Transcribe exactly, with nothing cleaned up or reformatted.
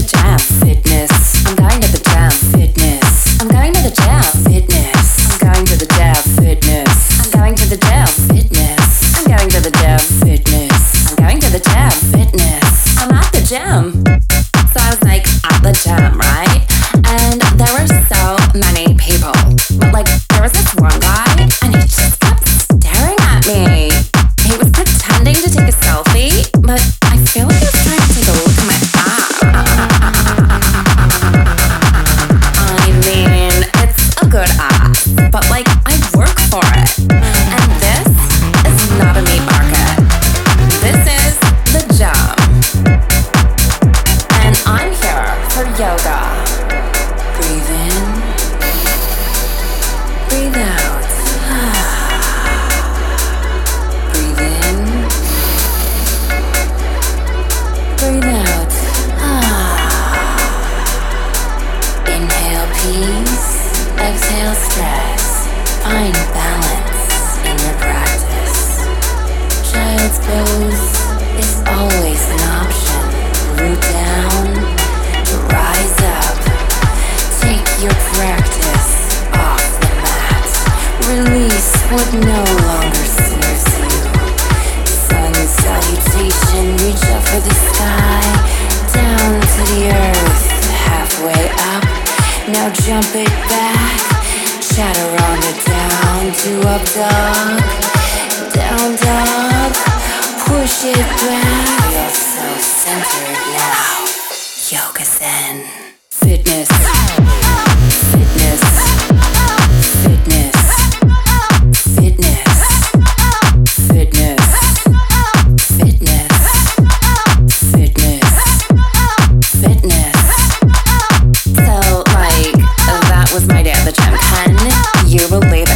gym. Fitness. I'm going to the gym. Fitness. I'm going to the gym. Fitness. I'm going to the gym. Fitness. I'm going to the gym. Fitness. I'm going to the gym. Fitness. I'm going to the gym. Fitness. I'm at the gym. So I was like at the gym, right? And there were so many people. But like there was this one guy and he just kept staring at me. He was pretending to take a selfie, but I feel like he was trying to take a look at my ass. I mean, it's a good ass, but like I work for it. And this is not a meat market. This is the gym. And I'm here for yoga. Breathe in, breathe out. Breathe in, breathe out. Inhale peace, exhale stress. Find balance in your practice. Child's pose is always an option. Root down, rise up. Take your practice off the mat. Release what no longer serves you. Sun salutation, reach up for the sky. Down to the earth, halfway up. Now jump it back. Chaturanga down to up dog. Down dog, push it back. Feel so centered now. Yoga Zen. Fitness. Fitness. Fitness. Fitness. Fitness. Fitness. Fitness. Fitness. So like that was my day at the gym. Can you believe